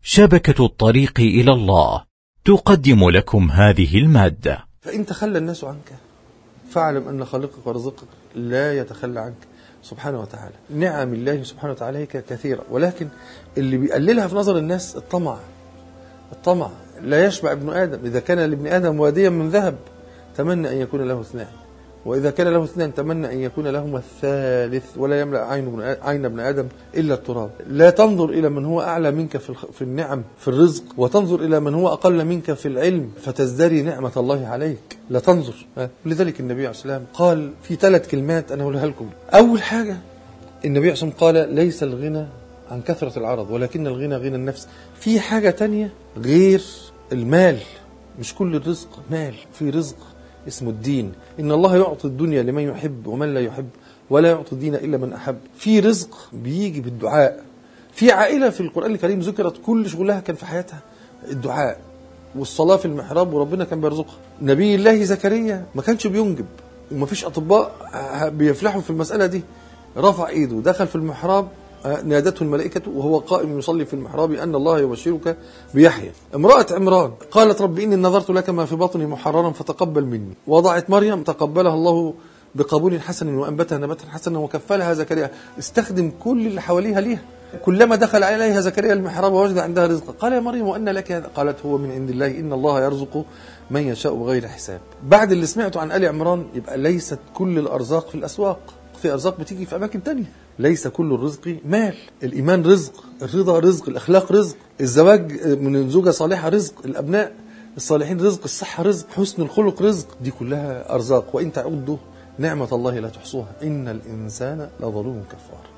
شبكة الطريق إلى الله تقدم لكم هذه المادة. فإن تخلى الناس عنك فاعلم أن خالقك ورزقك لا يتخلى عنك سبحانه وتعالى. نعم الله سبحانه وتعالى هي كثيرة، ولكن اللي بيقللها في نظر الناس الطمع. لا يشبع ابن آدم. إذا كان لابن آدم واديا من ذهب تمنى أن يكون له اثنان، وإذا كان له اثنان تمنى أن يكون لهما الثالث، ولا يملأ عين ابن آدم إلا التراب. لا تنظر إلى من هو أعلى منك في النعم في الرزق، وتنظر إلى من هو أقل منك في العلم فتزدري نعمة الله عليك. لا تنظر. لذلك النبي عليه الصلاة والسلام قال في 3 كلمات أنا أقولها لكم. أول حاجة النبي عليه الصلاة والسلام قال ليس الغنى عن كثرة العرض ولكن الغنى غنى النفس. في حاجة تانية غير المال، مش كل الرزق مال، في رزق اسمه الدين. إن الله يعطي الدنيا لمن يحب ومن لا يحب ولا يعطي الدين إلا من أحب. في رزق بيجي بالدعاء. في عائلة في القرآن الكريم ذكرت كل شغلها كان في حياتها الدعاء والصلاة في المحراب وربنا كان بيرزقها. نبي الله زكريا ما كانش بينجب وما فيش أطباء بيفلحوا في المسألة دي، رفع إيده دخل في المحراب نادته الملائكة وهو قائم يصلي في المحراب أن الله يبشرك بيحيى. امرأة عمران قالت رب إني نظرت لك ما في بطني محررا فتقبل مني. وضعت مريم تقبلها الله بقبول حسن وأنبتها نباتا حسنا وكفلها زكريا. استخدم كل اللي حواليها ليها. كلما دخل عليها زكريا المحراب ووجد عندها رزقا قال يا مريم وأن لك هذا؟ قالت هو من عند الله إن الله يرزق من يشاء بغير حساب. بعد اللي سمعته عن آل عمران يبقى ليست كل الأرزاق في الأسواق، في أرزاق بتيجي في أماكن تانية. ليس كل الرزق مال. الإيمان رزق، الرضا رزق، الأخلاق رزق، الزواج من زوجة صالحة رزق، الأبناء الصالحين رزق، الصحة رزق، حسن الخلق رزق. دي كلها أرزاق، وإن تعدوا نعمة الله لا تحصوها إن الإنسان لظلوم كفار.